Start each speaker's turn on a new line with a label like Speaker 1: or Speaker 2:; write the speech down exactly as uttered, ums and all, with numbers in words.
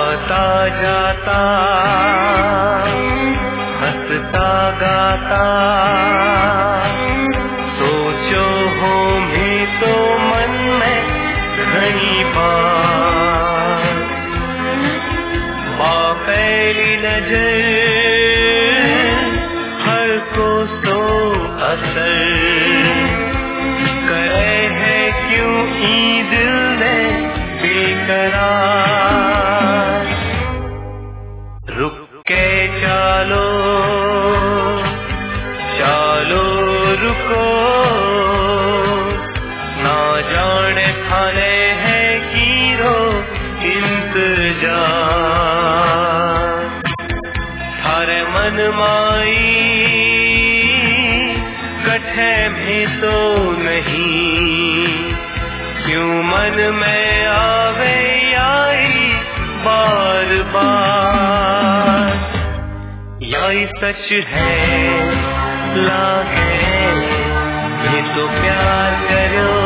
Speaker 1: आता जाता हंसता गाता सोचो हो मैं तो मन में घनी बार पहली नजर हर को सो असर करे है क्यों ई दिल में बेकरार रुक के चालो चालो रुको ना जाने थाने है कीरो इंतजार थारे मन माई गठे में तो नहीं क्यों मन में आवे आई बार बार यही सच है लागे ये तो प्यार करो